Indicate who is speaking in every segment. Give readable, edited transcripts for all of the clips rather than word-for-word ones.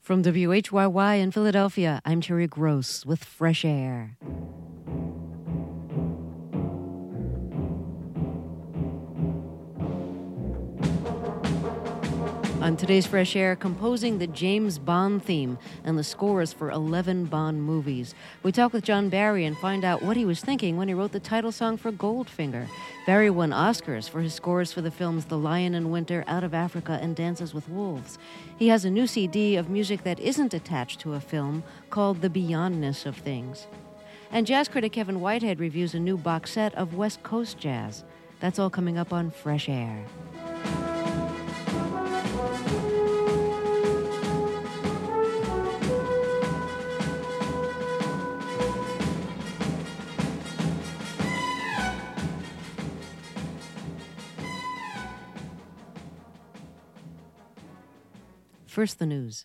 Speaker 1: From WHYY in Philadelphia, I'm Terry Gross with Fresh Air. On today's Fresh Air, composing the James Bond theme and the scores for 11 Bond movies. We talk with John Barry and find out what he was thinking when he wrote the title song for Goldfinger. Barry won Oscars for his scores for the films The Lion in Winter, Out of Africa, and Dances with Wolves. He has a new CD of music that isn't attached to a film called The Beyondness of Things. And jazz critic Kevin Whitehead reviews a new box set of West Coast jazz. That's all coming up on Fresh Air. First, the news.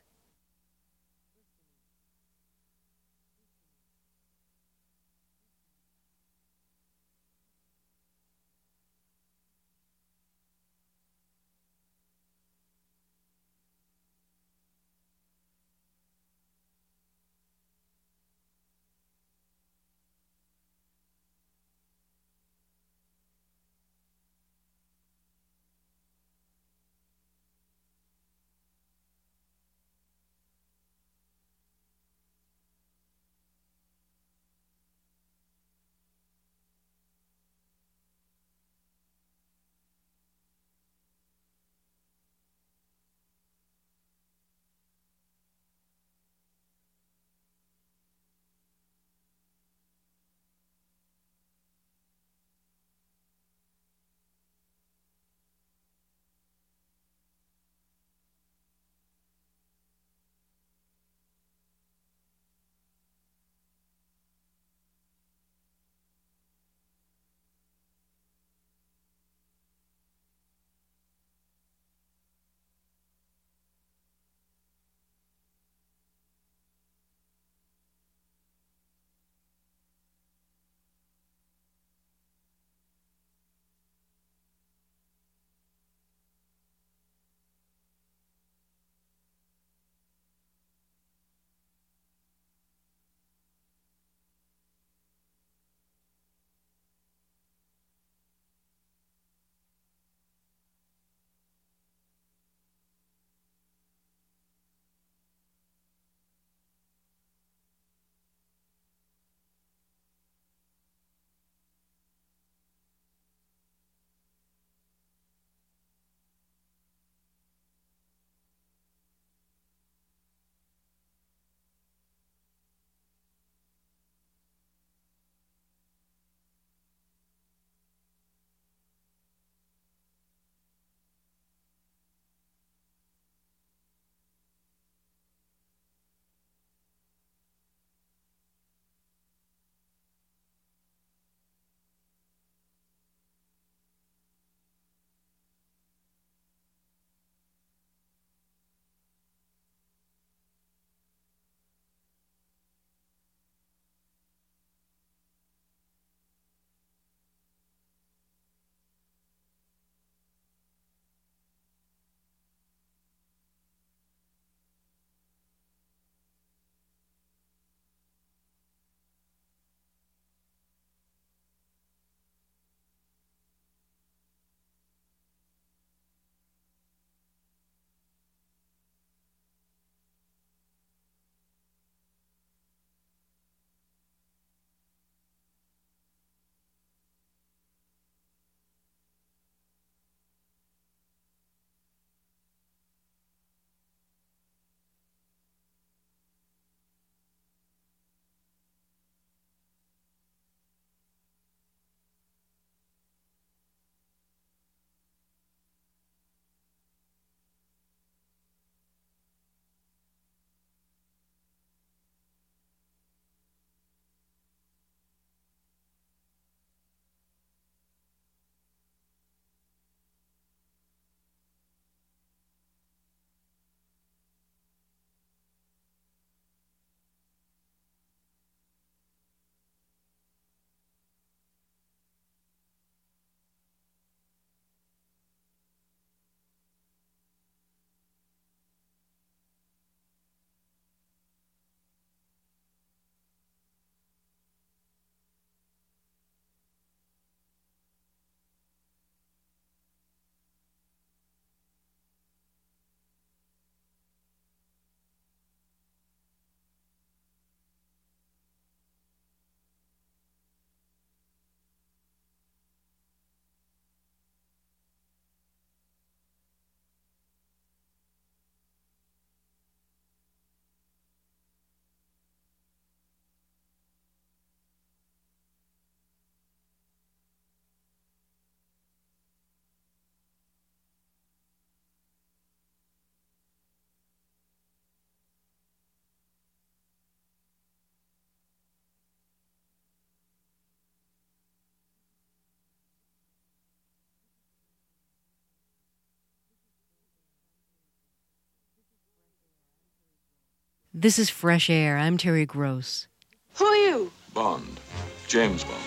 Speaker 1: This is Fresh Air. I'm Terry Gross.
Speaker 2: Who are you?
Speaker 3: Bond. James Bond.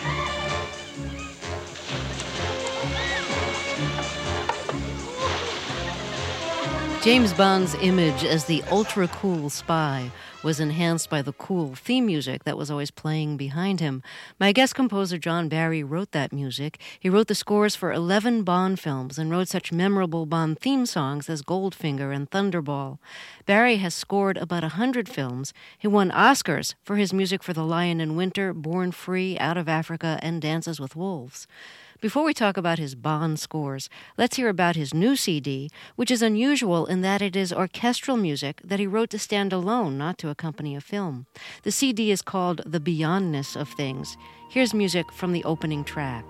Speaker 1: James Bond's image as the ultra-cool spy was enhanced by the cool theme music that was always playing behind him. My guest composer John Barry wrote that music. He wrote the scores for 11 Bond films and wrote such memorable Bond theme songs as Goldfinger and Thunderball. Barry has scored about 100 films. He won Oscars for his music for The Lion in Winter, Born Free, Out of Africa, and Dances with Wolves. Before we talk about his Bond scores, let's hear about his new CD, which is unusual in that it is orchestral music that he wrote to stand alone, not to accompany a film. The CD is called The Beyondness of Things. Here's music from the opening track.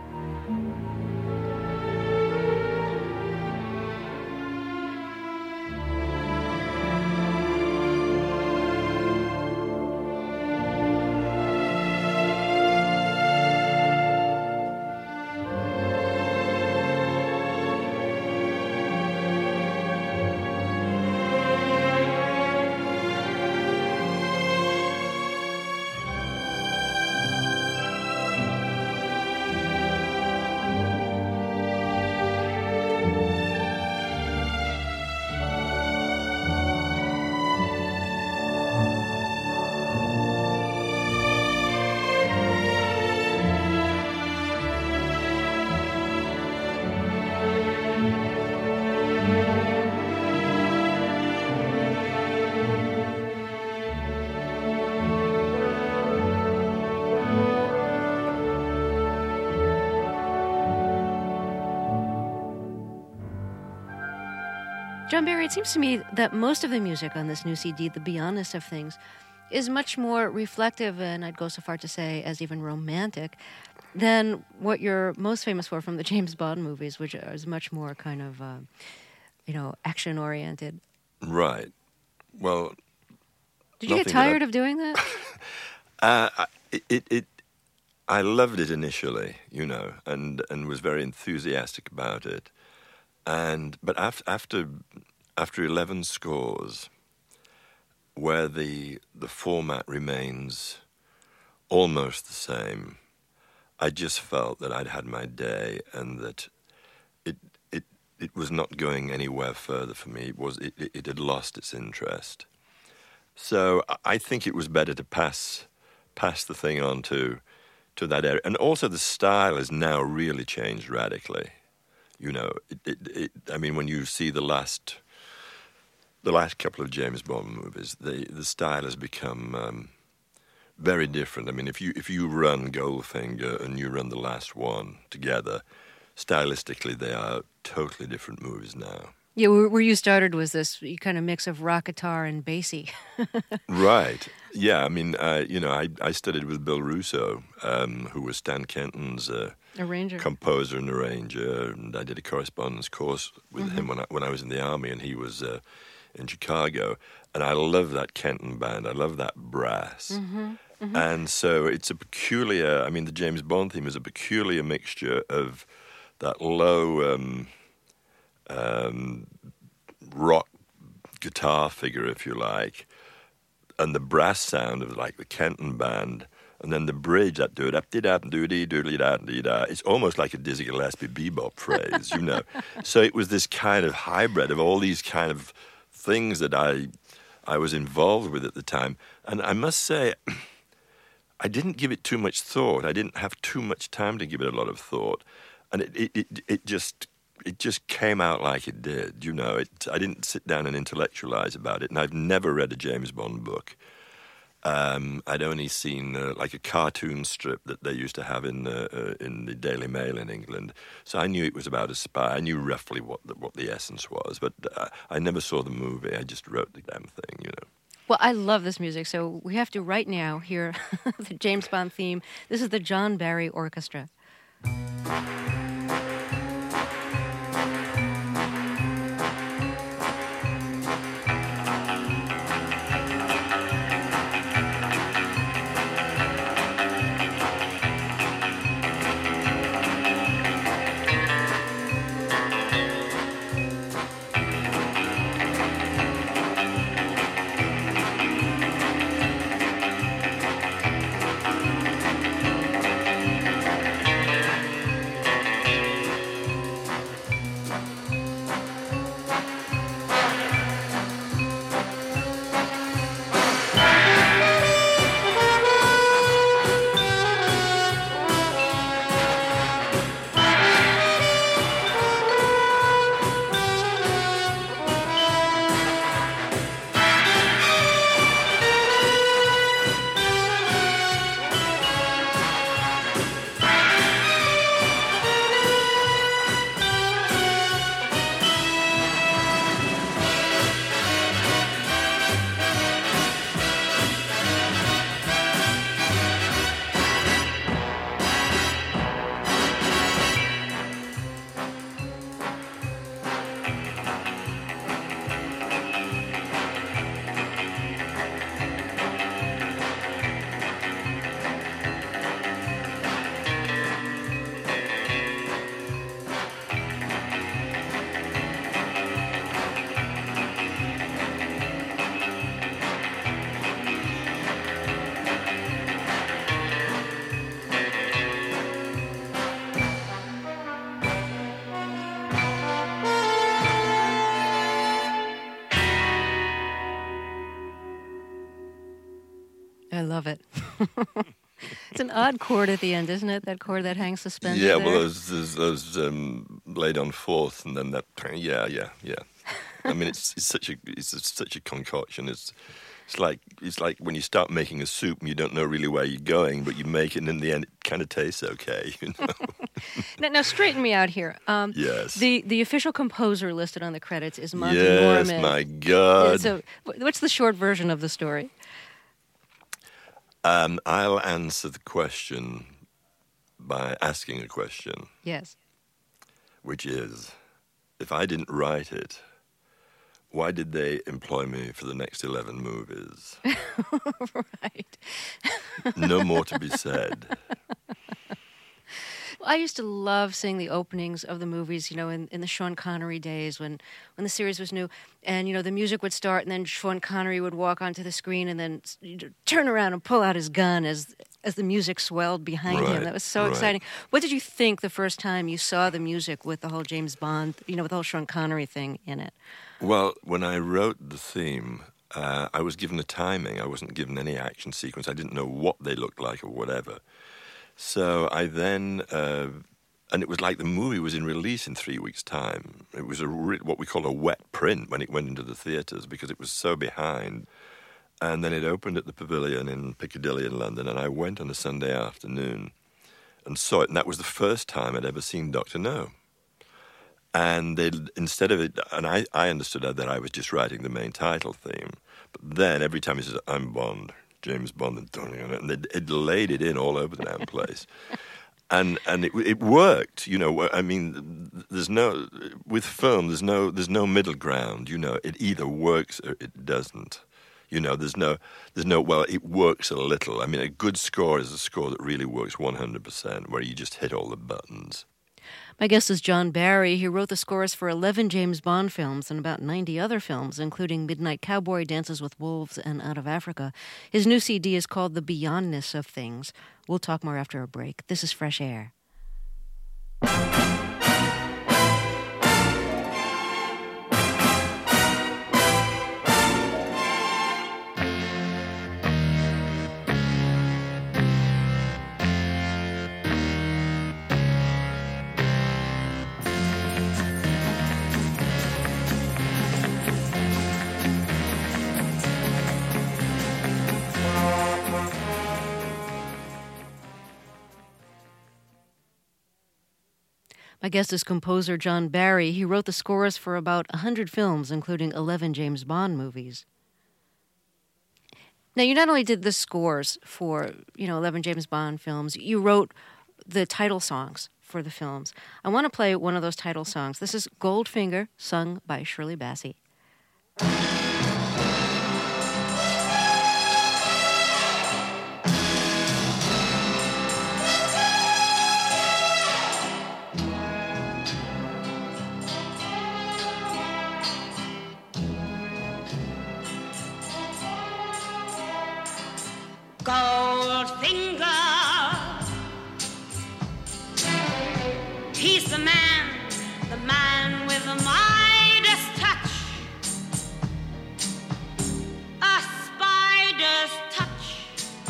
Speaker 1: John Barry, it seems to me that most of the music on this new CD, The Beyondness of Things, is much more reflective, and I'd go so far to say as even romantic, than what you're most famous for from the James Bond movies, which is much more kind of, action-oriented.
Speaker 3: Right. Well,
Speaker 1: did you get tired of doing that?
Speaker 3: I loved it initially, and was very enthusiastic about it. But after 11 scores, where the format remains almost the same, I just felt that I'd had my day and that it was not going anywhere further for me. It had lost its interest. So I think it was better to pass the thing on to that area. And also the style has now really changed radically. I mean, when you see the last couple of James Bond movies, the style has become very different. I mean, if you run Goldfinger and you run the last one together, stylistically they are totally different movies now.
Speaker 1: Yeah, where you started was this kind of mix of rock guitar and bassy.
Speaker 3: Right. Yeah. I mean, I studied with Bill Russo, who was Stan Kenton's
Speaker 1: arranger,
Speaker 3: composer and arranger, and I did a correspondence course with him when I was in the army, and he was in Chicago. And I love that Kenton band. I love that brass. And so it's a peculiar. I mean, the James Bond theme is a peculiar mixture of that low rock guitar figure, if you like, and the brass sound of like the Kenton band, and then the bridge that do it up dee da doody doodly da dee da. It's almost like a Dizzy Gillespie bebop phrase, So it was this kind of hybrid of all these kind of things that I was involved with at the time, and I must say, I didn't give it too much thought. I didn't have too much time to give it a lot of thought, and it just came out like it did, I didn't sit down and intellectualize about it, and I've never read a James Bond book. I'd only seen like a cartoon strip that they used to have in the Daily Mail in England, so I knew it was about a spy. I knew roughly what the essence was, but I never saw the movie. I just wrote the damn thing,
Speaker 1: Well, I love this music, so we have to right now hear the James Bond theme. This is the John Barry Orchestra. I love it. It's an odd chord at the end, isn't it? That chord that hangs suspended.
Speaker 3: Yeah,
Speaker 1: there.
Speaker 3: well, those laid on fourth, and then that. Yeah. I mean, it's such a concoction. It's like when you start making a soup and you don't know really where you're going, but you make it, and in the end, it kind of tastes okay. You know.
Speaker 1: Now, straighten me out here.
Speaker 3: Yes.
Speaker 1: The official composer listed on the credits is Monty
Speaker 3: Yes,
Speaker 1: Norman.
Speaker 3: my God.
Speaker 1: So, what's the short version of the story?
Speaker 3: I'll answer the question by asking a question.
Speaker 1: Yes.
Speaker 3: Which is, if I didn't write it, why did they employ me for the next 11 movies?
Speaker 1: Right.
Speaker 3: No more to be said.
Speaker 1: Well, I used to love seeing the openings of the movies, in the Sean Connery days when the series was new. And, the music would start and then Sean Connery would walk onto the screen and then turn around and pull out his gun as the music swelled behind him. That was so exciting. What did you think the first time you saw the music with the whole James Bond, with the whole Sean Connery thing in it?
Speaker 3: Well, when I wrote the theme, I was given a timing. I wasn't given any action sequence. I didn't know what they looked like or whatever. So I then, and it was like the movie was in release in 3 weeks' time. It was what we call a wet print when it went into the theatres because it was so behind. And then it opened at the Pavilion in Piccadilly in London, and I went on a Sunday afternoon and saw it. And that was the first time I'd ever seen Dr. No. And instead of it, and I understood that I was just writing the main title theme. But then every time he says, "I'm Bond," James Bond, and it laid it in all over the damn place. And it worked, I mean, with film, there's no middle ground, It either works or it doesn't. There's no, well, it works a little. I mean, a good score is a score that really works 100%, where you just hit all the buttons.
Speaker 1: My guest is John Barry. He wrote the scores for 11 James Bond films and about 90 other films, including Midnight Cowboy, Dances with Wolves, and Out of Africa. His new CD is called The Beyondness of Things. We'll talk more after a break. This is Fresh Air. My guest is composer John Barry. He wrote the scores for about 100 films, including 11 James Bond movies. Now, you not only did the scores for, 11 James Bond films, you wrote the title songs for the films. I want to play one of those title songs. This is Goldfinger, sung by Shirley Bassey.
Speaker 2: Goldfinger, he's the man with the Midas touch, a spider's touch,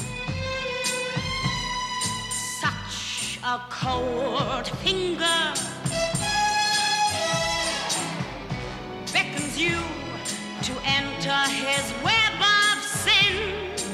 Speaker 2: such a cold finger beckons you to enter his web of sin.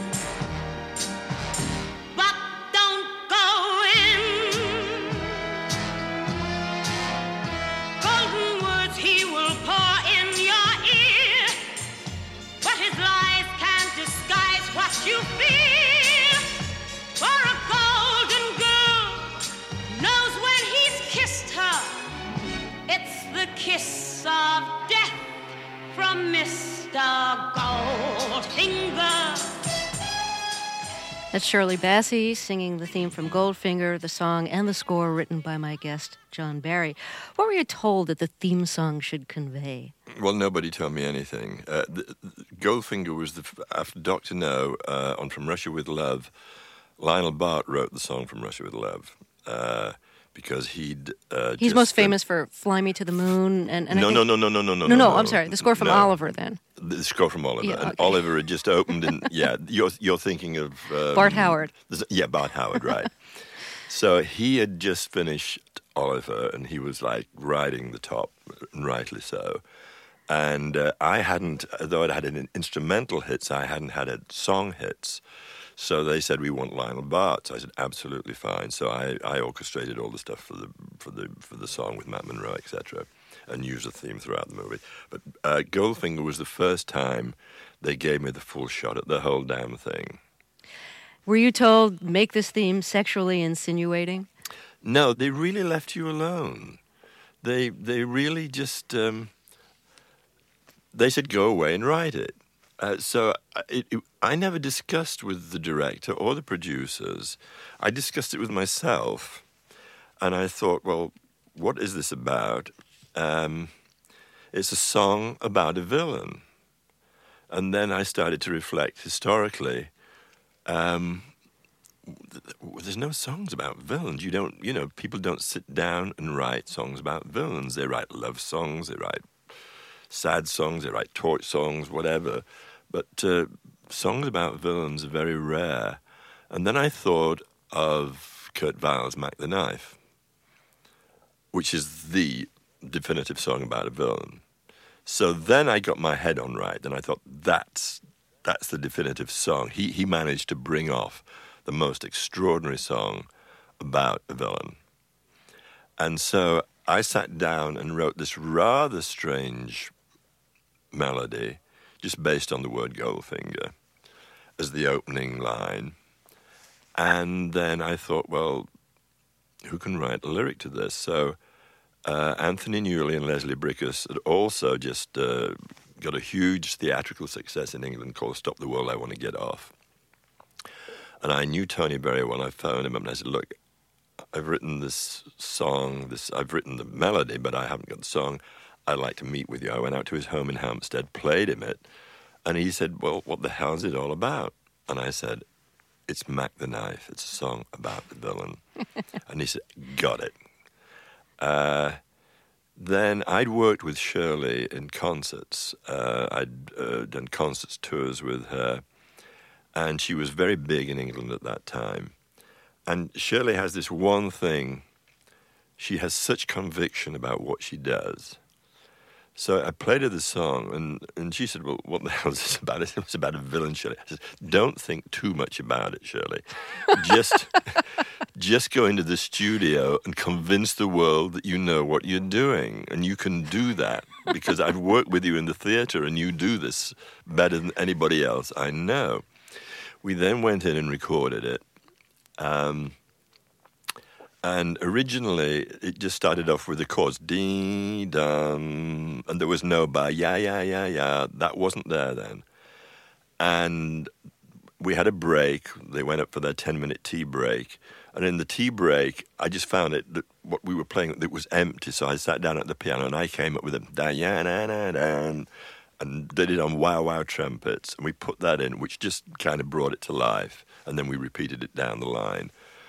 Speaker 2: You feel for a golden girl knows when he's kissed her. It's the kiss of death from Mr. Goldfinger.
Speaker 1: That's Shirley Bassey singing the theme from Goldfinger, the song and the score written by my guest, John Barry. What were you told that the theme song should convey?
Speaker 3: Well, nobody told me anything. Goldfinger was after Dr. No on From Russia with Love. Lionel Bart wrote the song From Russia with Love. because he'd
Speaker 1: He's most famous for "Fly Me to the Moon" and
Speaker 3: no,
Speaker 1: I think,
Speaker 3: no.
Speaker 1: I'm sorry, the score from Oliver. Then
Speaker 3: The score from Oliver.
Speaker 1: Yeah,
Speaker 3: And
Speaker 1: okay.
Speaker 3: Oliver had just opened, and you're thinking of
Speaker 1: Bart Howard.
Speaker 3: Yeah, Bart Howard, right? So he had just finished Oliver, and he was like riding the top, and rightly so. And I hadn't, though I'd had an instrumental hits, I hadn't had a song hits. So they said, we want Lionel Bart. So I said, absolutely fine. So I orchestrated all the stuff for the song with Matt Monro, etc., and used the theme throughout the movie. But Goldfinger was the first time they gave me the full shot at the whole damn thing.
Speaker 1: Were you told make this theme sexually insinuating?
Speaker 3: No, they really left you alone. They really just they said go away and write it. I never discussed with the director or the producers. I discussed it with myself, and I thought, well, what is this about? It's a song about a villain. And then I started to reflect historically. There's no songs about villains. People don't sit down and write songs about villains. They write love songs, they write sad songs, they write torch songs, whatever. But songs about villains are very rare. And then I thought of Kurt Weill's Mac the Knife, which is the definitive song about a villain. So then I got my head on right, and I thought that's the definitive song. He managed to bring off the most extraordinary song about a villain. And so I sat down and wrote this rather strange melody, just based on the word Goldfinger, as the opening line. And then I thought, well, who can write a lyric to this? So Anthony Newley and Leslie Bricusse had also just got a huge theatrical success in England called Stop the World, I Want to Get Off. And I knew Tony very well. I phoned him up and I said, look, I've written this song, I've written the melody, but I haven't got the song. I'd like to meet with you. I went out to his home in Hampstead, played him it, and he said, well, what the hell is it all about? And I said, it's Mac the Knife. It's a song about the villain. And he said, got it. Then I'd worked with Shirley in concerts. I'd done concerts tours with her, and she was very big in England at that time. And Shirley has this one thing. She has such conviction about what she does. So I played her the song, and she said, well, what the hell is this about? It was about a villain, Shirley. I said, don't think too much about it, Shirley. Just go into the studio and convince the world that you know what you're doing. And you can do that, because I've worked with you in the theater, and you do this better than anybody else I know. We then went in and recorded it. And originally, it just started off with the chords, dee-dum, and there was no ba, ya, ya, ya, ya. That wasn't there then. And we had a break. They went up for their 10-minute tea break. And in the tea break, I just found it that what we were playing, it was empty. So I sat down at the piano, and I came up with a da-ya-na-na-dan, and did it on wow-wow trumpets. And we put that in, which just kind of brought it to life. And then we repeated it down the line.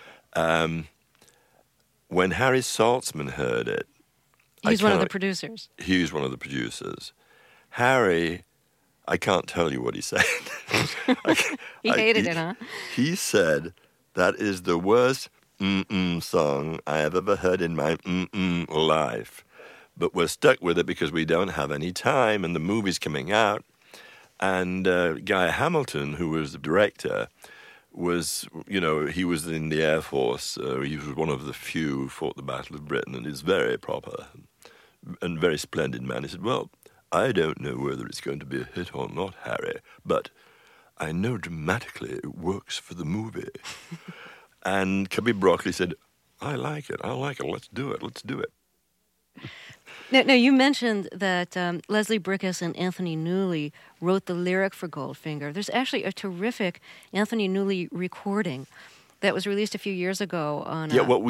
Speaker 3: When Harry Saltzman heard it...
Speaker 1: He's one of the producers.
Speaker 3: He was one of the producers. Harry, I can't tell you what he said.
Speaker 1: He hated it, huh?
Speaker 3: He said, that is the worst song I have ever heard in my life. But we're stuck with it because we don't have any time, and the movie's coming out. And Guy Hamilton, who was the director... he was in the Air Force. He was one of the few who fought the Battle of Britain, and he's very proper and very splendid man. He said, well, I don't know whether it's going to be a hit or not, Harry, but I know dramatically it works for the movie. And Cubby Broccoli said, I like it, let's do it.
Speaker 1: Now, you mentioned that Leslie Bricusse and Anthony Newley wrote the lyric for Goldfinger. There's actually a terrific Anthony Newley recording that was released a few years ago on...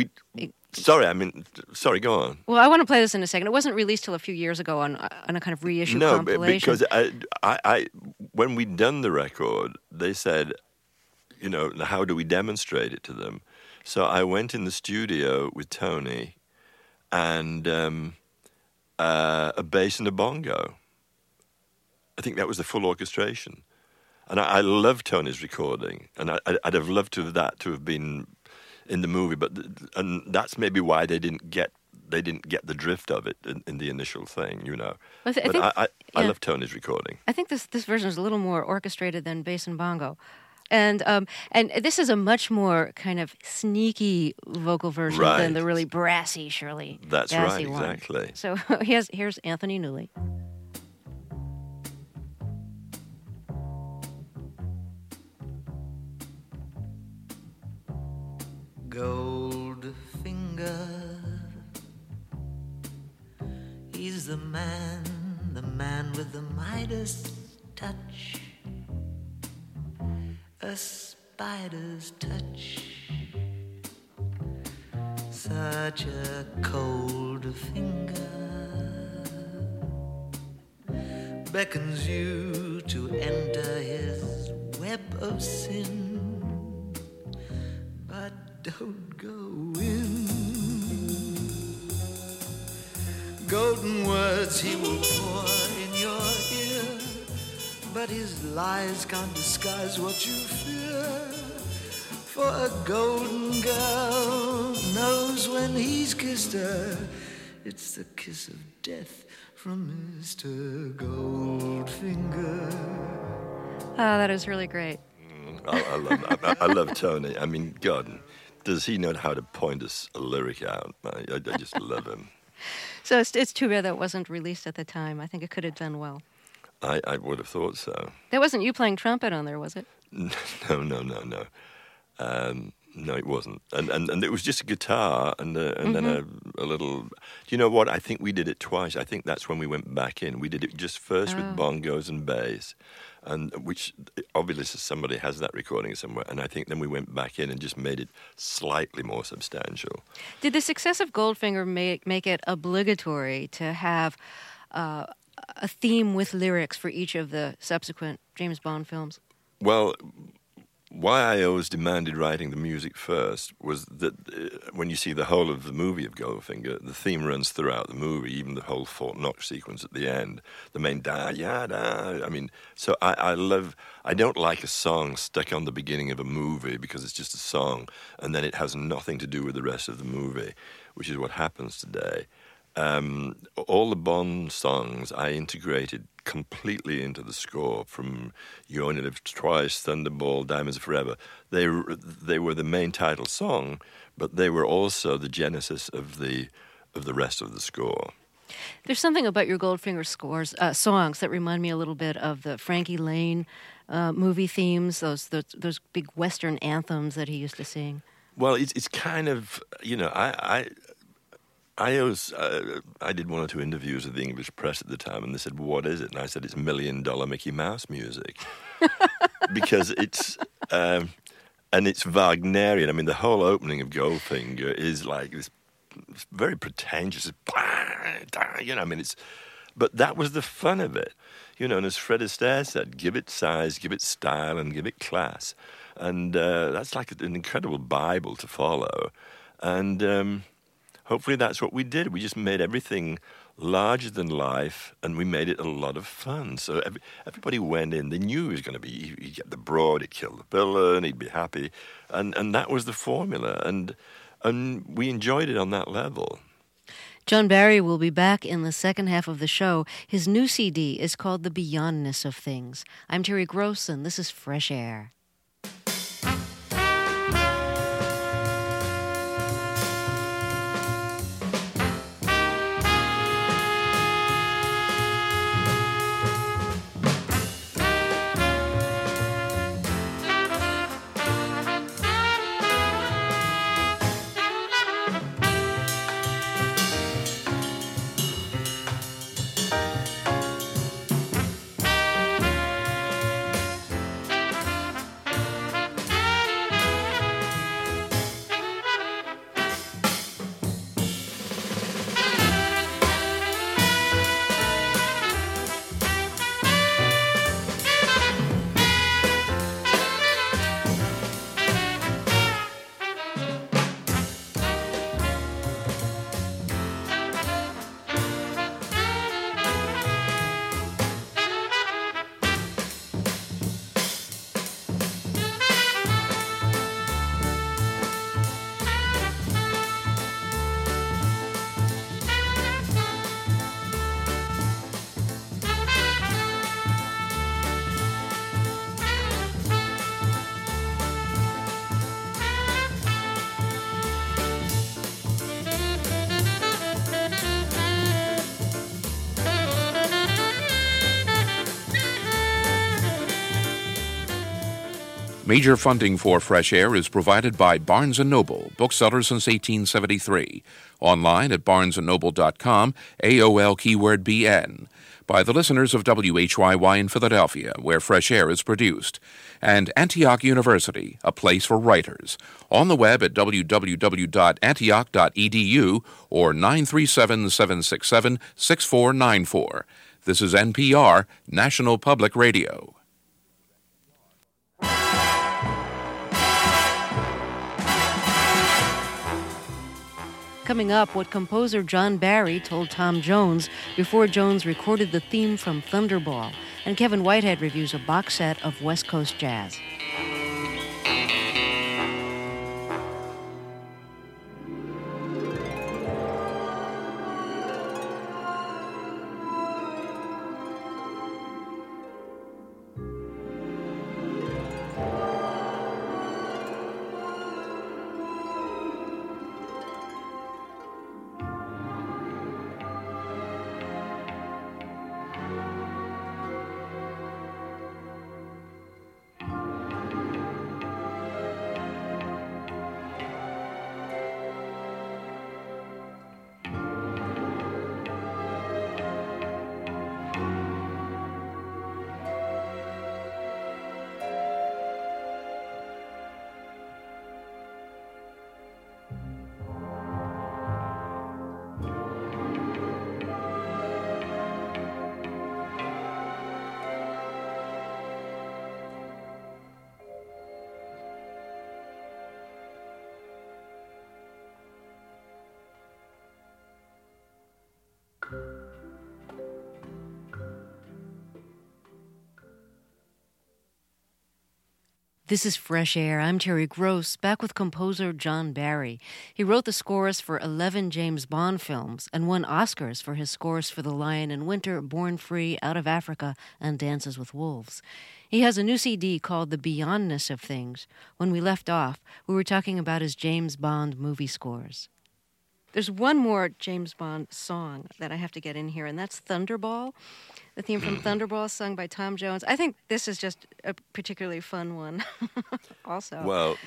Speaker 3: Sorry, go on.
Speaker 1: Well, I want to play this in a second. It wasn't released till a few years ago on a kind of reissue compilation.
Speaker 3: No, because I when we'd done the record, they said, how do we demonstrate it to them? So I went in the studio with Tony and a bass and a bongo. I think that was the full orchestration. And I love Tony's recording, and I'd have loved to have been in the movie, and that's maybe why they didn't get the drift of it in the initial thing, you know. I love Tony's recording.
Speaker 1: I think this version is a little more orchestrated than bass and bongo. And this is a much more kind of sneaky vocal version than the really brassy Shirley Bassey
Speaker 3: That's right,
Speaker 1: one.
Speaker 3: exactly.
Speaker 1: So here's Anthony Newley.
Speaker 4: Goldfinger, he's the man with the Midas touch, a spider's touch, such a cold finger beckons you to enter his web of sin. Don't go in. Golden words he will pour in your ear, but his lies can't disguise what you fear. For a golden girl knows when he's kissed her, it's the kiss of death from Mr. Goldfinger.
Speaker 1: Oh, that is really great.
Speaker 3: I love Tony. I mean, God, does he know how to point a lyric out? I just love him.
Speaker 1: So it's too bad that wasn't released at the time. I think it could have done well.
Speaker 3: I would have thought so.
Speaker 1: That wasn't you playing trumpet on there, was it?
Speaker 3: No. No, it wasn't. And it was just a guitar and then a little... Do you know what? I think we did it twice. I think that's when we went back in. We did it just first with bongos and bass, and which obviously somebody has that recording somewhere. And I think then we went back in and just made it slightly more substantial.
Speaker 1: Did the success of Goldfinger make it obligatory to have a theme with lyrics for each of the subsequent James Bond films?
Speaker 3: Well, why I always demanded writing the music first was that when you see the whole of the movie of Goldfinger, the theme runs throughout the movie, even the whole Fort Knox sequence at the end, the main da-ya-da. I mean, so I don't like a song stuck on the beginning of a movie because it's just a song and then it has nothing to do with the rest of the movie, which is what happens today. All the Bond songs I integrated completely into the score, from You Only Live Twice, Thunderball, Diamonds Are Forever. They were the main title song, but they were also the genesis of the rest of the score.
Speaker 1: There's something about your Goldfinger songs that remind me a little bit of the Frankie Lane movie themes, those big Western anthems that he used to sing.
Speaker 3: Well, it's kind of, you know, I did one or two interviews with the English press at the time, and they said, "What is it?" And I said, "It's $1 Million Mickey Mouse music," because it's and it's Wagnerian. I mean, the whole opening of Goldfinger is like this very pretentious, you know. I mean, but that was the fun of it, you know. And as Fred Astaire said, "Give it size, give it style, and give it class," and that's like an incredible Bible to follow, and. Hopefully that's what we did. We just made everything larger than life, and we made it a lot of fun. So everybody went in. They knew he was going to be, he'd get the broad, he'd kill the villain, he'd be happy. And that was the formula. And we enjoyed it on that level.
Speaker 1: John Barry will be back in the second half of the show. His new CD is called The Beyondness of Things. I'm Terry Gross, and this is Fresh Air.
Speaker 5: Major funding for Fresh Air is provided by Barnes & Noble, bookseller since 1873. Online at barnesandnoble.com, AOL keyword BN. By the listeners of WHYY in Philadelphia, where Fresh Air is produced. And Antioch University, a place for writers. On the web at www.antioch.edu or 937-767-6494. This is NPR, National Public Radio.
Speaker 1: Coming up, what composer John Barry told Tom Jones before Jones recorded the theme from Thunderball. And Kevin Whitehead reviews a box set of West Coast jazz. This is Fresh Air. I'm Terry Gross, back with composer John Barry. He wrote the scores for 11 James Bond films and won Oscars for his scores for The Lion in Winter, Born Free, Out of Africa, and Dances with Wolves. He has a new CD called The Beyondness of Things. When we left off, we were talking about his James Bond movie scores. There's one more James Bond song that I have to get in here, and that's Thunderball. The theme from Thunderball, sung by Tom Jones. I think this is just a particularly fun one, also.
Speaker 3: Well,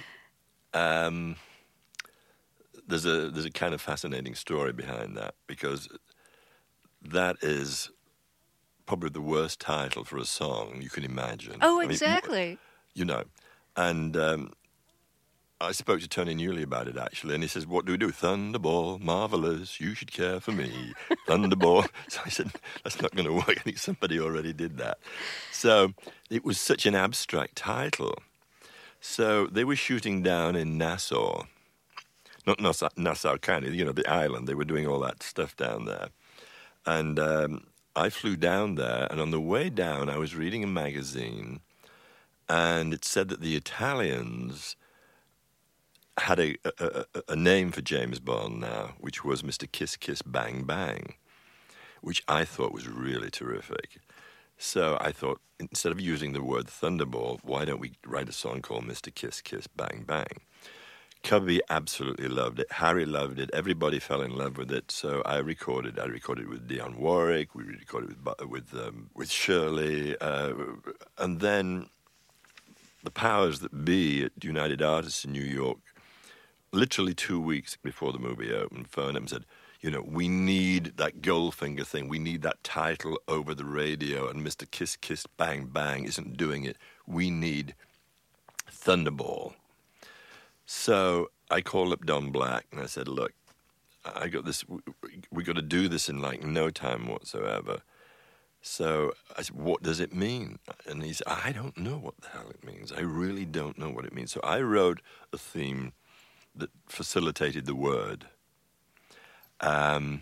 Speaker 3: there's a kind of fascinating story behind that, because that is probably the worst title for a song you can imagine.
Speaker 1: Oh, exactly.
Speaker 3: I mean, you know, and I spoke to Tony Newley about it, actually, and he says, what do we do? Thunderball, marvelous, you should care for me. Thunderball. So I said, that's not going to work. I think somebody already did that. So it was such an abstract title. So they were shooting down in Nassau. Not Nassau County, you know, the island. They were doing all that stuff down there. And I flew down there, and on the way down, I was reading a magazine, and it said that the Italians had a name for James Bond now, which was Mr. Kiss Kiss Bang Bang, which I thought was really terrific. So I thought, instead of using the word Thunderball, why don't we write a song called Mr. Kiss Kiss Bang Bang? Cubby absolutely loved it. Harry loved it. Everybody fell in love with it. So I recorded with Dionne Warwick. We recorded with Shirley, and then the powers that be at United Artists in New York, literally 2 weeks before the movie opened, phoned him and said, you know, we need that Goldfinger thing. We need that title over the radio, and Mr. Kiss Kiss Bang Bang isn't doing it. We need Thunderball. So I called up Don Black and I said, look, I got this. We got to do this in like no time whatsoever. So I said, what does it mean? And he said, I don't know what the hell it means. I really don't know what it means. So I wrote a theme that facilitated the word. Don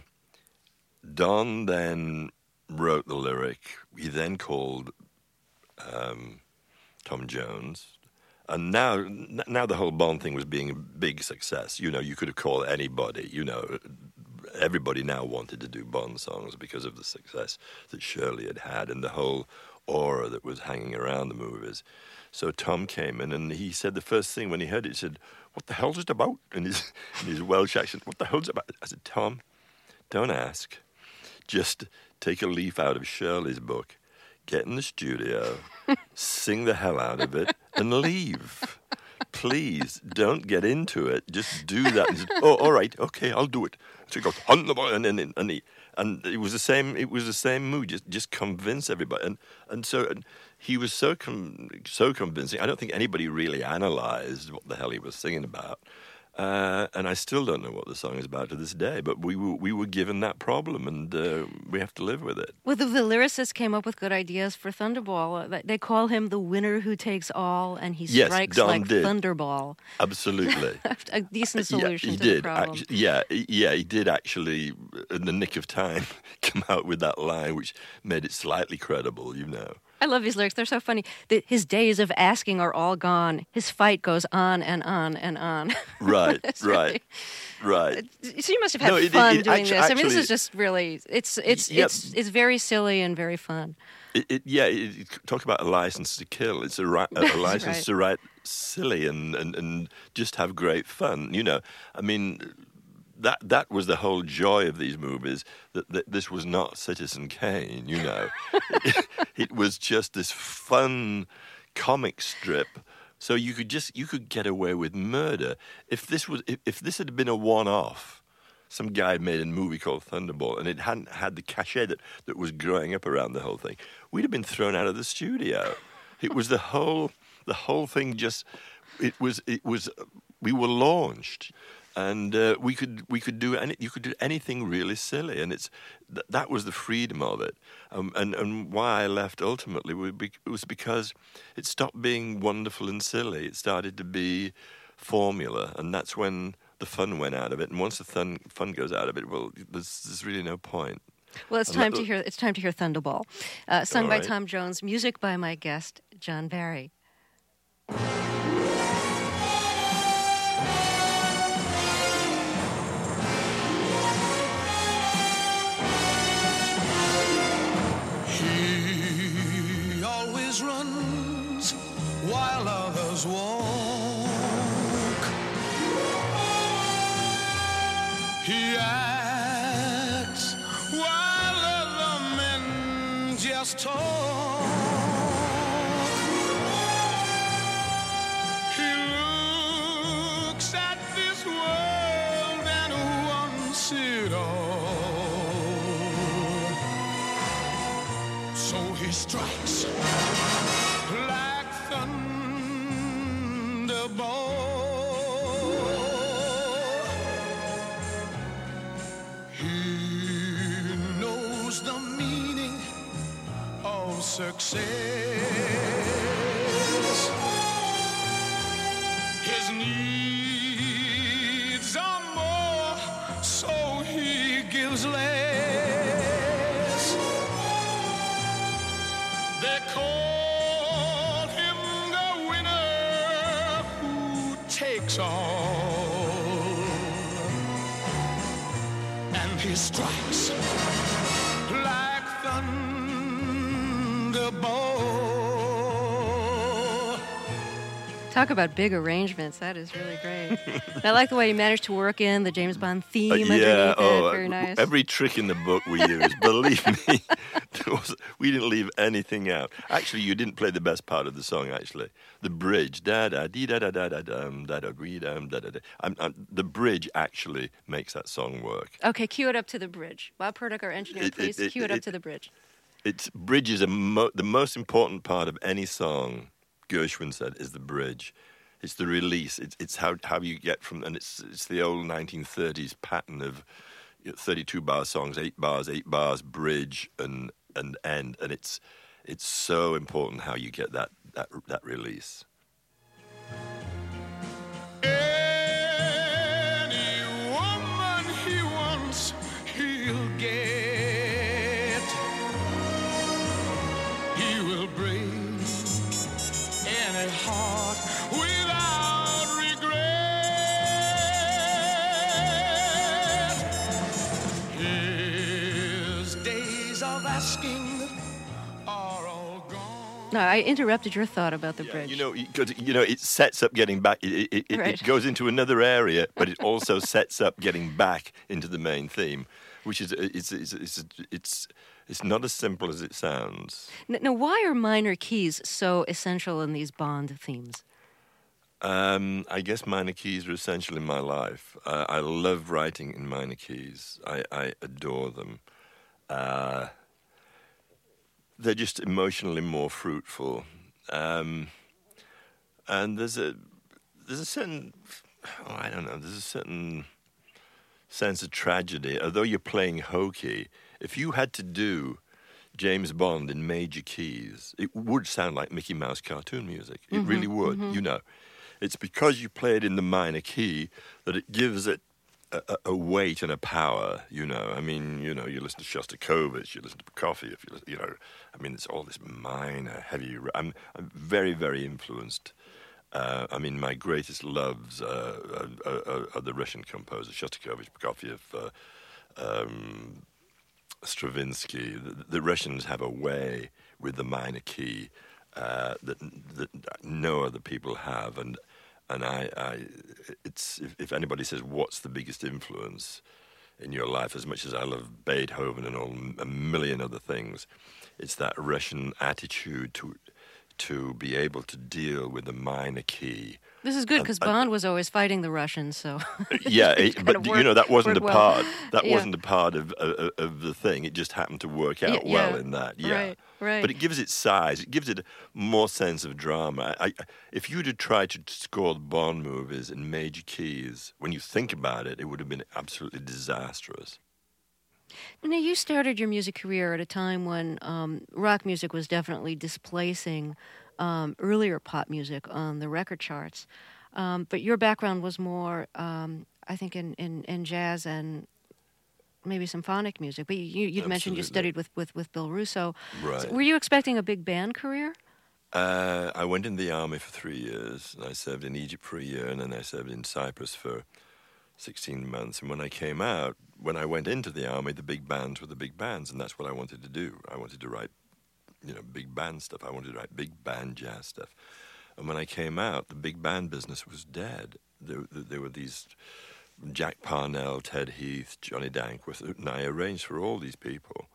Speaker 3: then wrote the lyric. He then called Tom Jones. And now the whole Bond thing was being a big success. You know, you could have called anybody. You know, everybody now wanted to do Bond songs because of the success that Shirley had and the whole aura that was hanging around the movies. So Tom came in and he said the first thing when he heard it, he said, what the hell's it about? In his Welsh accent, what the hell's it about? I said, Tom, don't ask. Just take a leaf out of Shirley's book, get in the studio, sing the hell out of it, and leave. Please don't get into it. Just do that. And he said, oh, all right, okay, I'll do it. So he goes, Thunderbolt, and it was the same. It was the same mood. Just convince everybody, and so he was so convincing. I don't think anybody really analysed what the hell he was singing about. And I still don't know what the song is about to this day, but we were given that problem, and we have to live with it.
Speaker 1: Well, the lyricists came up with good ideas for Thunderball. They call him the winner who takes all, and he strikes like Thunderball.
Speaker 3: Absolutely.
Speaker 1: A decent solution
Speaker 3: he
Speaker 1: to
Speaker 3: did.
Speaker 1: the problem.
Speaker 3: He did actually, in the nick of time, come out with that line, which made it slightly credible, you know.
Speaker 1: I love these lyrics. They're so funny. His days of asking are all gone. His fight goes on and on and on.
Speaker 3: Right, right.
Speaker 1: So you must have had fun doing this. I mean, this is just really, it's very silly and very fun.
Speaker 3: Talk about a license to kill. It's a license to write silly and just have great fun. You know, I mean, that was the whole joy of these movies, that this was not Citizen Kane, you know. It was just this fun comic strip. So you could get away with murder. If this had been a one-off, some guy had made a movie called Thunderball, and it hadn't had the cachet that was growing up around the whole thing, we'd have been thrown out of the studio. It was the whole thing. We were launched. And you could do anything really silly, and that was the freedom of it. And why I left ultimately was because it stopped being wonderful and silly. It started to be formula, and that's when the fun went out of it. And once the fun goes out of it, well, there's really no point.
Speaker 1: Well, it's time to hear Thunderball, sung by Tom Jones, music by my guest John Barry.
Speaker 4: Runs while others walk. He acts while other men just talk. He looks at this world and wants it all. So he strikes like thunderbolt. He knows the meaning of success. His needs are more, so he gives less. They call him the winner who takes all, and he strikes like thunderbolt.
Speaker 1: Talk about big arrangements. That is really great. And I like the way you managed to work in the James Bond theme underneath it. Very nice.
Speaker 3: Every trick in the book we used, believe me, we didn't leave anything out. Actually, you didn't play the best part of the song, actually. The bridge. The bridge actually makes that song work.
Speaker 1: Okay, cue it up to the bridge. Bob Purdock, our engineer, please cue it up to the bridge.
Speaker 3: Bridge is the most important part of any song, Gershwin said, is the bridge. It's the release. It's how you get from, and it's the old 1930s pattern of 32-bar songs, 8 bars, bridge and end, and it's so important how you get that release.
Speaker 4: Any woman he wants, he'll get. He will break any heart without regret. His days of asking are all gone.
Speaker 1: No, I interrupted your thought about the bridge.
Speaker 3: It sets up getting back. It goes into another area, but it also sets up getting back into the main theme, which is it's not as simple as it sounds.
Speaker 1: Now, why are minor keys so essential in these Bond themes?
Speaker 3: I guess minor keys are essential in my life. I love writing in minor keys. I adore them. They're just emotionally more fruitful. And there's a certain, there's a certain sense of tragedy. Although you're playing hokey, if you had to do James Bond in major keys, it would sound like Mickey Mouse cartoon music. It really would, you know. It's because you play it in the minor key that it gives it a weight and a power, you know. I mean, you know, you listen to Shostakovich, you listen to Prokofiev, I mean, it's all this minor, heavy. I'm very, very influenced. I mean, my greatest loves are the Russian composers, Shostakovich, Prokofiev, Stravinsky. The Russians have a way with the minor key that no other people have, and it's if anybody says what's the biggest influence in your life, as much as I love Beethoven and a million other things, it's that Russian attitude to be able to deal with the minor key.
Speaker 1: This is good because Bond was always fighting the Russians, so
Speaker 3: yeah, but you know that wasn't a part. That
Speaker 1: Yeah.
Speaker 3: wasn't a part of the thing. It just happened to work out well in that. Yeah,
Speaker 1: Right.
Speaker 3: But it gives it size. It gives it more sense of drama. If you'd have tried to score the Bond movies in major keys, when you think about it, it would have been absolutely disastrous.
Speaker 1: Now, you started your music career at a time when rock music was definitely displacing earlier pop music on the record charts. But your background was more, I think, in jazz and maybe symphonic music. But you'd mentioned you studied with Bill Russo.
Speaker 3: Right.
Speaker 1: So were you expecting a big band career?
Speaker 3: I went in the army for 3 years, and I served in Egypt for a year, and then I served in Cyprus for 16 months. And when I came out, when I went into the army, the big bands were the big bands, and that's what I wanted to do. I wanted to write, big band stuff. I wanted to write big band jazz stuff. And when I came out, the big band business was dead. There were these Jack Parnell, Ted Heath, Johnny Dankworth, and I arranged for all these people.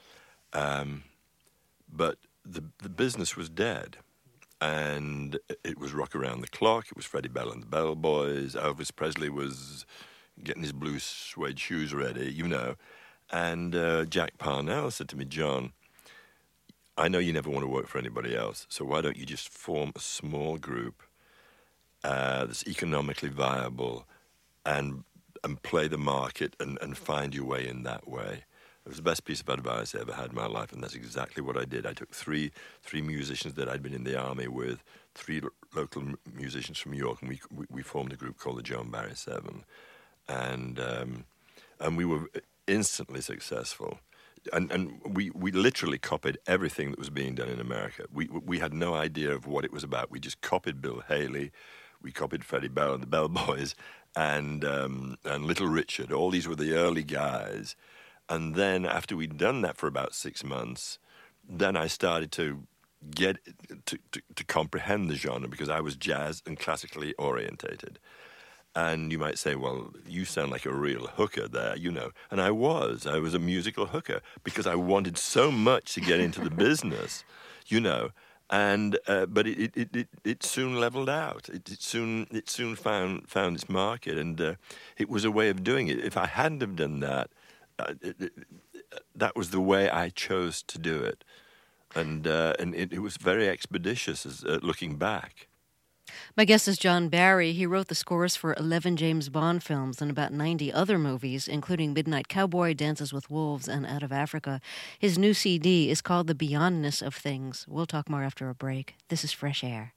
Speaker 3: But the business was dead. And it was rock around the clock. It was Freddie Bell and the Bell Boys. Elvis Presley was getting his blue suede shoes ready, And Jack Parnell said to me, John, I know you never want to work for anybody else, so why don't you just form a small group that's economically viable and play the market and find your way in that way. It was the best piece of advice I ever had in my life, and that's exactly what I did. I took three musicians that I'd been in the army with, three local musicians from New York, and we formed a group called the John Barry Seven, and we were instantly successful. And we literally copied everything that was being done in America. We had no idea of what it was about. We just copied Bill Haley, we copied Freddie Bell and the Bell Boys, and Little Richard. All these were the early guys. And then after we'd done that for about 6 months, then I started to get to comprehend the genre because I was jazz and classically orientated. And you might say, well, you sound like a real hooker there, And I was a musical hooker because I wanted so much to get into the business, And but it soon leveled out. It soon found its market, and it was a way of doing it. If I hadn't have done that, that was the way I chose to do it, and it was very expeditious looking back.
Speaker 1: My guest is John Barry. He wrote the scores for 11 James Bond films and about 90 other movies, including Midnight Cowboy, Dances with Wolves, and Out of Africa. His new CD is called The Beyondness of Things. We'll talk more after a break. This is Fresh Air.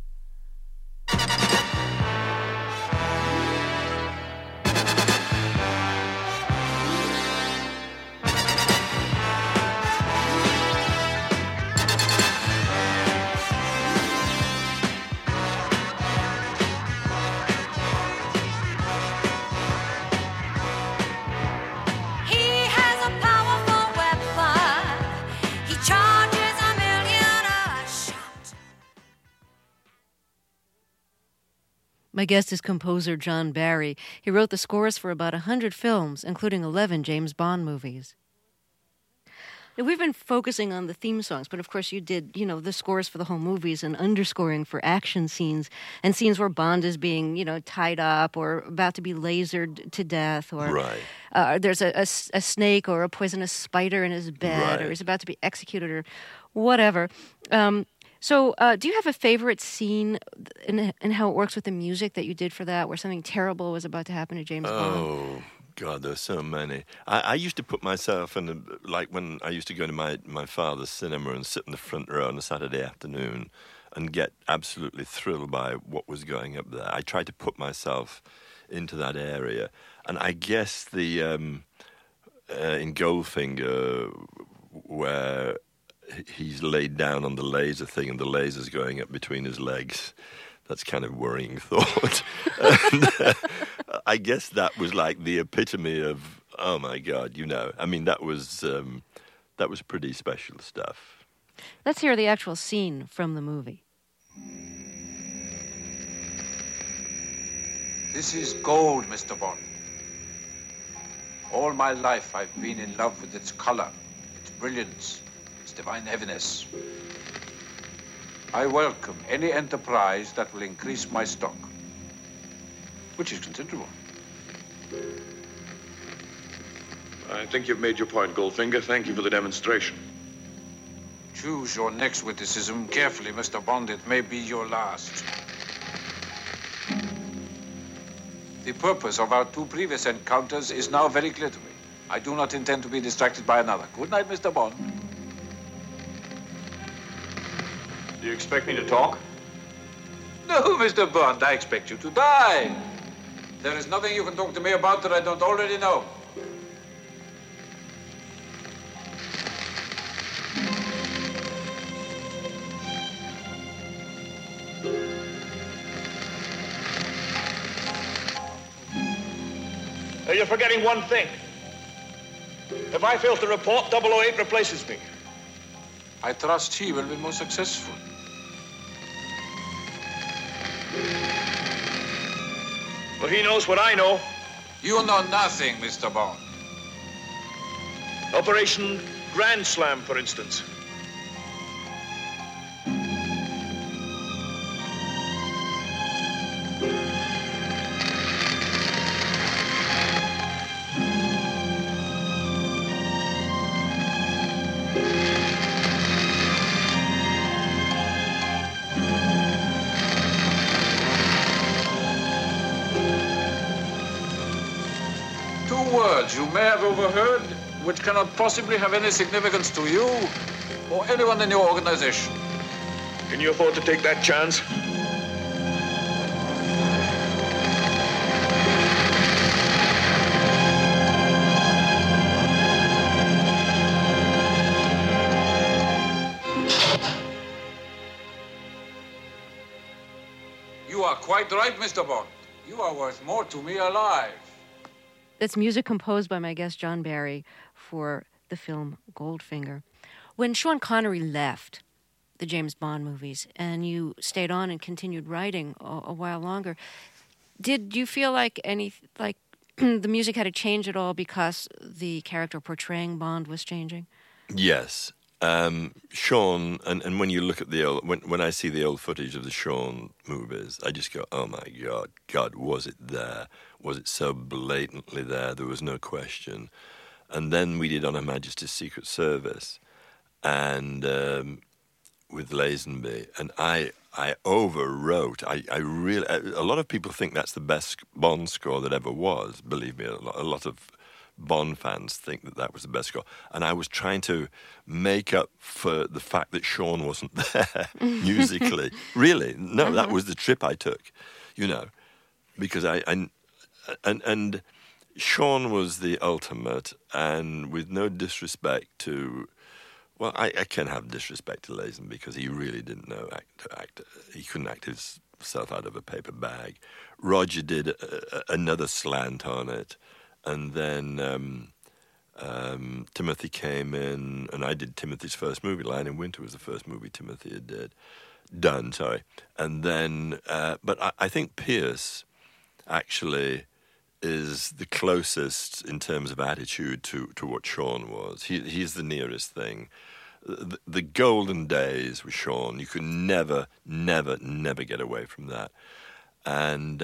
Speaker 2: He has a powerful weapon. He charges a million a shot.
Speaker 1: My guest is composer John Barry. He wrote the scores for about 100 films, including 11 James Bond movies. Now, we've been focusing on the theme songs, but of course you did, the scores for the whole movies and underscoring for action scenes and scenes where Bond is being, tied up or about to be lasered to death, or
Speaker 3: Right.
Speaker 1: There's a snake or a poisonous spider in his bed,
Speaker 3: Right.
Speaker 1: or he's about to be executed or whatever. So do you have a favorite scene in how it works with the music that you did for that, where something terrible was about to happen to James Bond?
Speaker 3: Oh, God, there's so many. I used to put myself in, like when I used to go to my father's cinema and sit in the front row on a Saturday afternoon and get absolutely thrilled by what was going up there. I tried to put myself into that area. And I guess in Goldfinger, where he's laid down on the laser thing and the laser's going up between his legs, that's kind of worrying thought. And, I guess that was like the epitome of, oh my God, I mean, that was pretty special stuff.
Speaker 1: Let's hear the actual scene from the movie.
Speaker 6: This is gold, Mr. Bond. All my life I've been in love with its color, its brilliance, its divine heaviness. I welcome any enterprise that will increase my stock, which is considerable.
Speaker 7: I think you've made your point, Goldfinger. Thank you for the demonstration.
Speaker 6: Choose your next witticism carefully, Mr. Bond. It may be your last. The purpose of our two previous encounters is now very clear to me. I do not intend to be distracted by another. Good night, Mr. Bond.
Speaker 7: Do you expect me to talk?
Speaker 6: No, Mr. Bond, I expect you to die. There is nothing you can talk to me about that I don't already know.
Speaker 7: You're forgetting one thing. If I fail to report, 008 replaces me.
Speaker 6: I trust he will be more successful.
Speaker 7: Well, he knows what I know.
Speaker 6: You know nothing, Mr. Bond.
Speaker 7: Operation Grand Slam, for instance.
Speaker 6: Words you may have overheard, which cannot possibly have any significance to you or anyone in your organization.
Speaker 7: Can you afford to take that chance?
Speaker 6: You are quite right, Mr. Bond. You are worth more to me alive.
Speaker 1: That's music composed by my guest John Barry for the film Goldfinger. When Sean Connery left the James Bond movies and you stayed on and continued writing a while longer, did you feel like the music had to change at all because the character portraying Bond was changing?
Speaker 3: Yes. Sean, and when you look at the old, when I see the old footage of the Sean movies, I just go, oh my God, was it there? Was it so blatantly there? There was no question. And then we did On Her Majesty's Secret Service, and with Lazenby, and I overwrote. I really, a lot of people think that's the best Bond score that ever was. Believe me, a lot of Bond fans think that was the best score. And I was trying to make up for the fact that Sean wasn't there musically. Really, no, that was the trip I took, because and Sean was the ultimate, and with no disrespect to, well, I can have disrespect to Lazenby because he really didn't know act. He couldn't act himself out of a paper bag. Roger did another slant on it, and then Timothy came in, and I did Timothy's first movie. Lion in Winter was the first movie Timothy did. done, sorry. And then, but I think Pierce actually is the closest in terms of attitude to what Sean was. He's the nearest thing. The golden days with Sean, you could never get away from that. And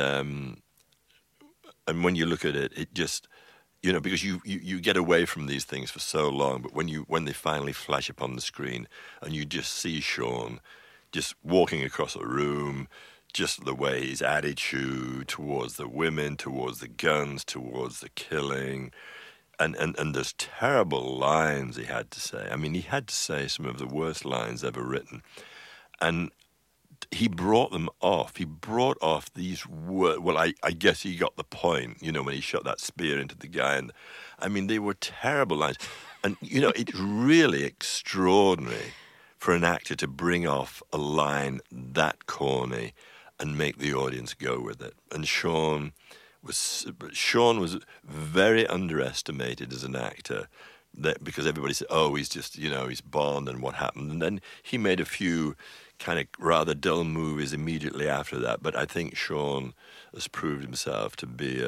Speaker 3: when you look at it, it just, because you get away from these things for so long, but when they finally flash upon the screen and you just see Sean just walking across a room, just the way his attitude towards the women, towards the guns, towards the killing, and those terrible lines he had to say. I mean, he had to say some of the worst lines ever written. And he brought them off. He brought off these words. Well, I guess he got the point, when he shot that spear into the guy. And I mean, they were terrible lines. And, it's really extraordinary for an actor to bring off a line that corny and make the audience go with it. And Sean was very underestimated as an actor, because everybody said, oh, he's just, he's Bond and what happened. And then he made a few kind of rather dull movies immediately after that. But I think Sean has proved himself to be,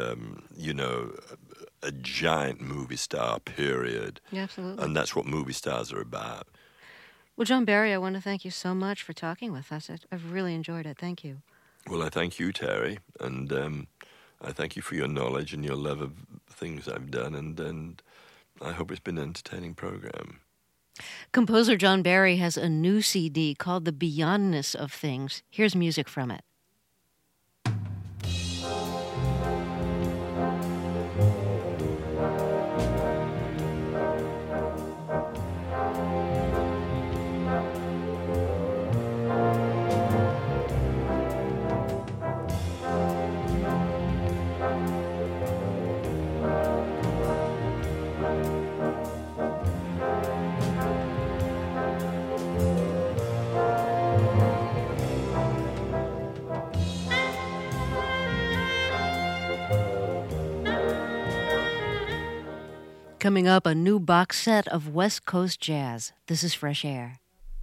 Speaker 3: a giant movie star, period.
Speaker 1: Yeah, absolutely.
Speaker 3: And that's what movie stars are about.
Speaker 1: Well, John Barry, I want to thank you so much for talking with us. I've really enjoyed it. Thank you.
Speaker 3: Well, I thank you, Terry, and I thank you for your knowledge and your love of things I've done, and I hope it's been an entertaining program.
Speaker 1: Composer John Barry has a new CD called The Beyondness of Things. Here's music from it. Coming up, a new box set of West Coast jazz. This is Fresh Air.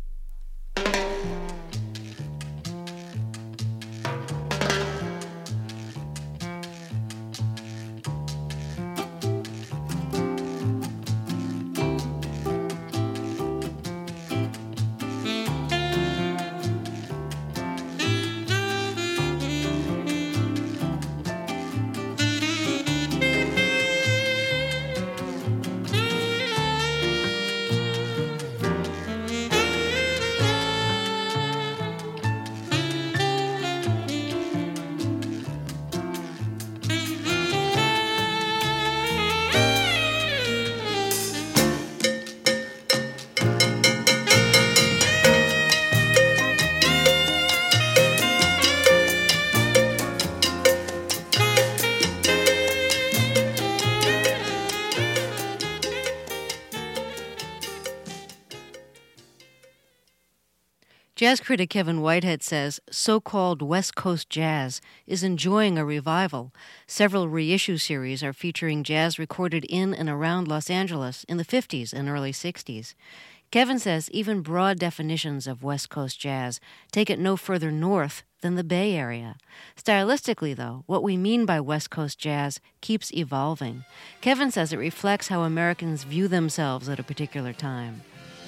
Speaker 1: Jazz critic Kevin Whitehead says so-called West Coast jazz is enjoying a revival. Several reissue series are featuring jazz recorded in and around Los Angeles in the 50s and early 60s. Kevin says even broad definitions of West Coast jazz take it no further north than the Bay Area. Stylistically, though, what we mean by West Coast jazz keeps evolving. Kevin says it reflects how Americans view themselves at a particular time.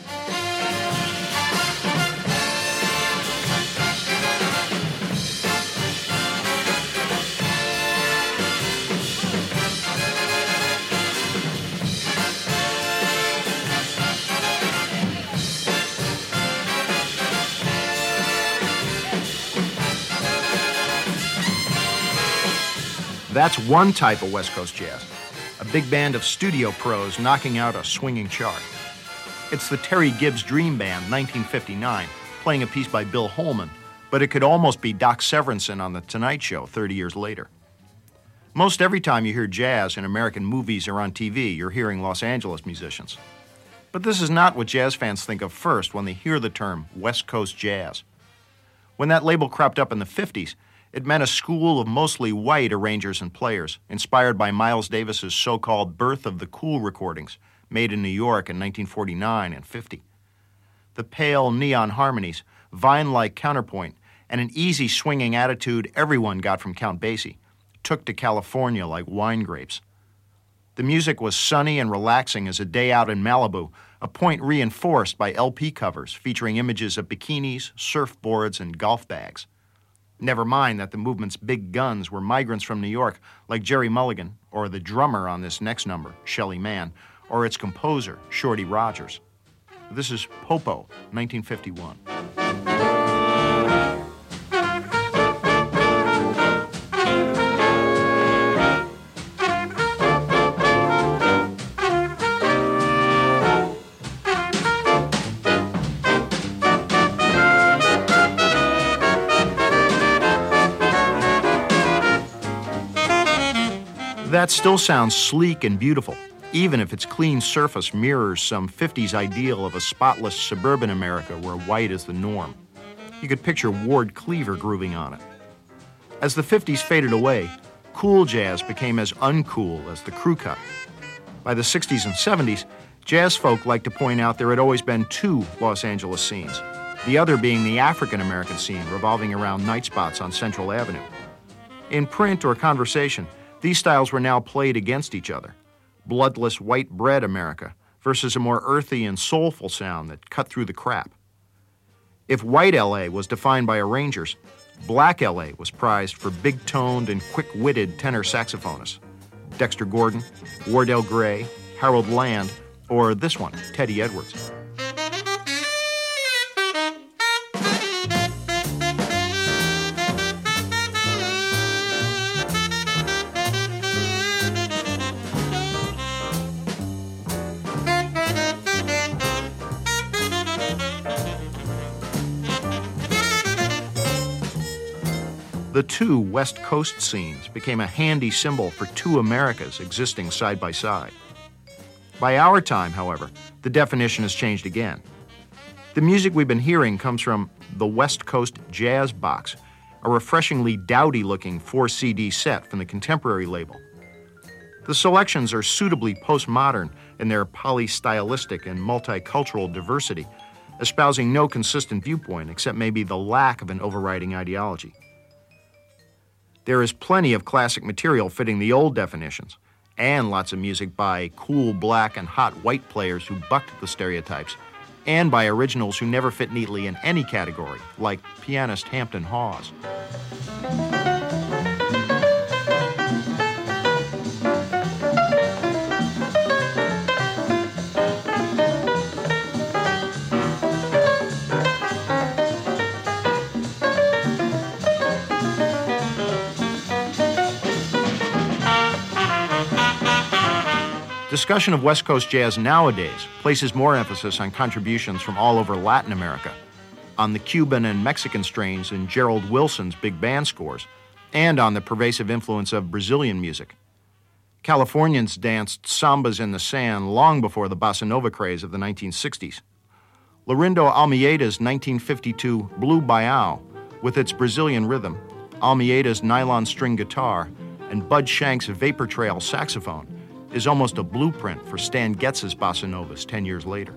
Speaker 8: That's one type of West Coast jazz, a big band of studio pros knocking out a swinging chart. It's the Terry Gibbs Dream Band, 1959, playing a piece by Bill Holman, but it could almost be Doc Severinsen on The Tonight Show 30 years later. Most every time you hear jazz in American movies or on TV, you're hearing Los Angeles musicians. But this is not what jazz fans think of first when they hear the term West Coast jazz. When that label cropped up in the 50s, it meant a school of mostly white arrangers and players, inspired by Miles Davis's so-called Birth of the Cool recordings, made in New York in 1949 and 50. The pale neon harmonies vine-like counterpoint, and an easy swinging attitude everyone got from Count Basie, took to California like wine grapes. The music was sunny and relaxing as a day out in Malibu, a point reinforced by LP covers featuring images of bikinis, surfboards, and golf bags. Never mind that the movement's big guns were migrants from New York like Jerry Mulligan, or the drummer on this next number, Shelly Manne, or its composer, Shorty Rogers. This is Popo, 1951. That still sounds sleek and beautiful, even if its clean surface mirrors some 50s ideal of a spotless suburban America where white is the norm. You could picture Ward Cleaver grooving on it. As the 50s faded away, cool jazz became as uncool as the crew cut. By the 60s and 70s, jazz folk like to point out there had always been two Los Angeles scenes, the other being the African-American scene revolving around night spots on Central Avenue. In print or conversation, these styles were now played against each other. Bloodless white bread America versus a more earthy and soulful sound that cut through the crap. If white L.A. was defined by arrangers, black L.A. was prized for big-toned and quick-witted tenor saxophonists. Dexter Gordon, Wardell Gray, Harold Land, or this one, Teddy Edwards. The two West Coast scenes became a handy symbol for two Americas existing side by side. By our time, however, the definition has changed again. The music we've been hearing comes from the West Coast Jazz Box, a refreshingly dowdy-looking 4-CD set from the Contemporary label. The selections are suitably postmodern in their polystylistic and multicultural diversity, espousing no consistent viewpoint except maybe the lack of an overriding ideology. There is plenty of classic material fitting the old definitions, and lots of music by cool black and hot white players who bucked the stereotypes, and by originals who never fit neatly in any category, like pianist Hampton Hawes. Discussion of West Coast jazz nowadays places more emphasis on contributions from all over Latin America, on the Cuban and Mexican strains in Gerald Wilson's big band scores, and on the pervasive influence of Brazilian music. Californians danced sambas in the sand long before the bossa nova craze of the 1960s. Laurindo Almeida's 1952 Blue Baião, with its Brazilian rhythm, Almeida's nylon string guitar, and Bud Shank's Vapor Trail saxophone, is almost a blueprint for Stan Getz's bossa novas 10 years later.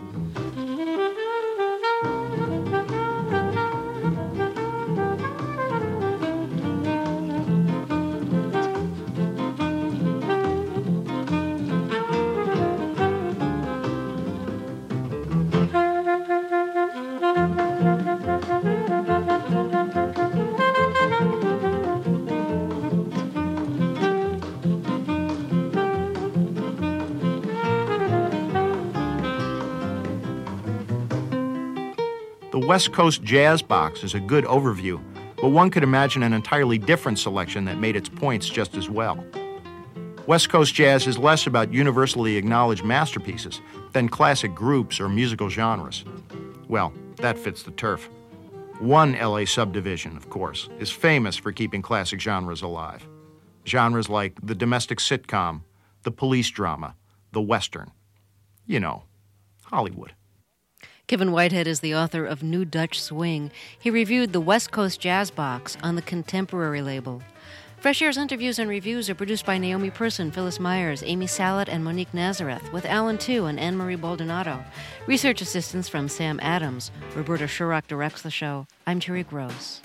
Speaker 8: The West Coast Jazz Box is a good overview, but one could imagine an entirely different selection that made its points just as well. West Coast jazz is less about universally acknowledged masterpieces than classic groups or musical genres. Well, that fits the turf. One LA subdivision, of course, is famous for keeping classic genres alive. Genres like the domestic sitcom, the police drama, the Western. You know, Hollywood.
Speaker 1: Kevin Whitehead is the author of New Dutch Swing. He reviewed the West Coast Jazz Box on the Contemporary label. Fresh Air's interviews and reviews are produced by Naomi Person, Phyllis Myers, Amy Salat, and Monique Nazareth, with Alan Tu and Anne-Marie Baldonado. Research assistance from Sam Adams. Roberta Shurock directs the show. I'm Terry Gross.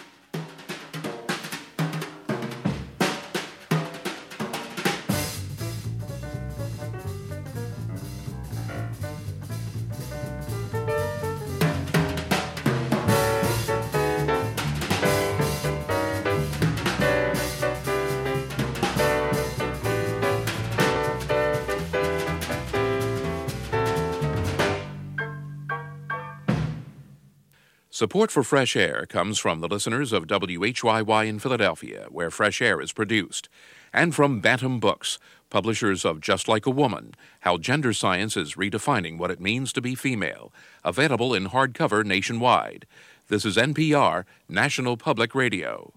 Speaker 5: Support for Fresh Air comes from the listeners of WHYY in Philadelphia, where Fresh Air is produced, and from Bantam Books, publishers of Just Like a Woman, How Gender Science is Redefining What It Means to Be Female, available in hardcover nationwide. This is NPR, National Public Radio.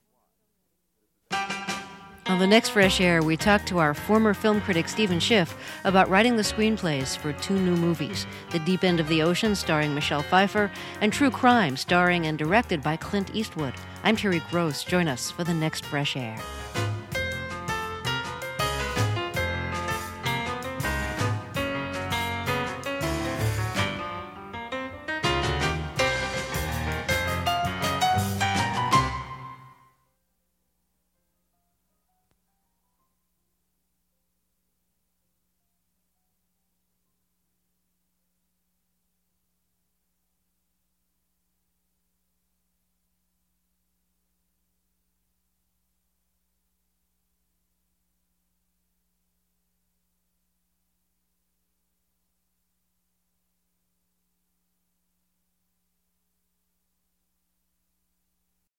Speaker 1: On the next Fresh Air, we talk to our former film critic Stephen Schiff about writing the screenplays for two new movies, The Deep End of the Ocean, starring Michelle Pfeiffer, and True Crime, starring and directed by Clint Eastwood. I'm Terry Gross. Join us for the next Fresh Air.